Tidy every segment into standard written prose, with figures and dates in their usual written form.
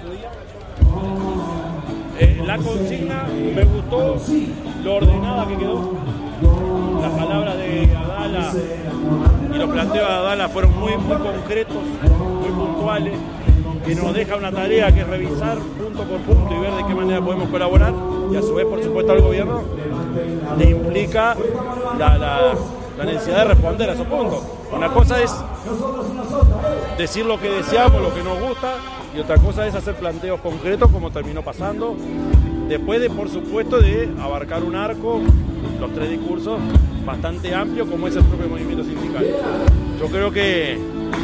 La consigna me gustó, lo ordenada que quedó. Las palabras de Abdala y los planteos de Abdala fueron muy concretos, muy puntuales, que nos deja una tarea que es revisar punto por punto y ver de qué manera podemos colaborar, y a su vez, por supuesto, al gobierno le implica la necesidad de responder a esos puntos. Una cosa es decir lo que deseamos, lo que nos gusta, y otra cosa es hacer planteos concretos, como terminó pasando, después de, por supuesto, de abarcar un arco, los 3 discursos, bastante amplio, como es el propio movimiento sindical. Yo creo que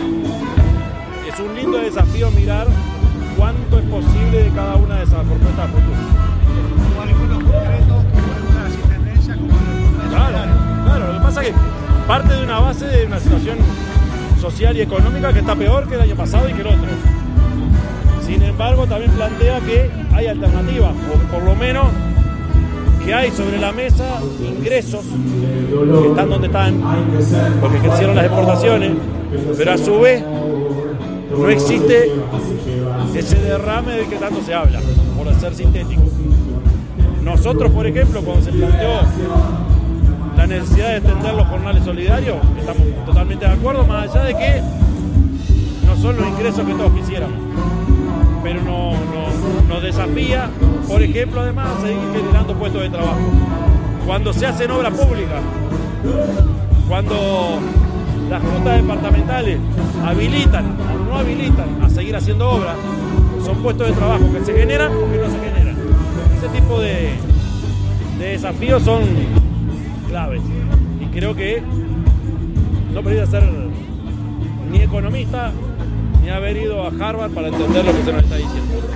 es un lindo desafío mirar cuánto es posible de cada una de esas propuestas a futuro. Como algunos concretos, como algunas tendencias, como Claro, lo que pasa es que parte de una base de una situación social y económica que está peor que el año pasado y que el otro. Sin embargo, también plantea que hay alternativas, o por lo menos que hay sobre la mesa ingresos que están donde están, porque crecieron las exportaciones, pero a su vez no existe ese derrame del que tanto se habla, por ser sintético. Nosotros, por ejemplo, cuando se planteó la necesidad de extender los jornales solidarios, estamos totalmente de acuerdo, más allá de que no son los ingresos que todos quisiéramos, pero nos desafía, por ejemplo, además, a seguir generando puestos de trabajo. Cuando se hacen obras públicas, cuando las juntas departamentales habilitan o no habilitan a seguir haciendo obras, son puestos de trabajo que se generan o que no se generan. Ese tipo de desafíos son claves, y creo que no precisa ser ni economista ni haber ido a Harvard para entender lo que se nos está diciendo.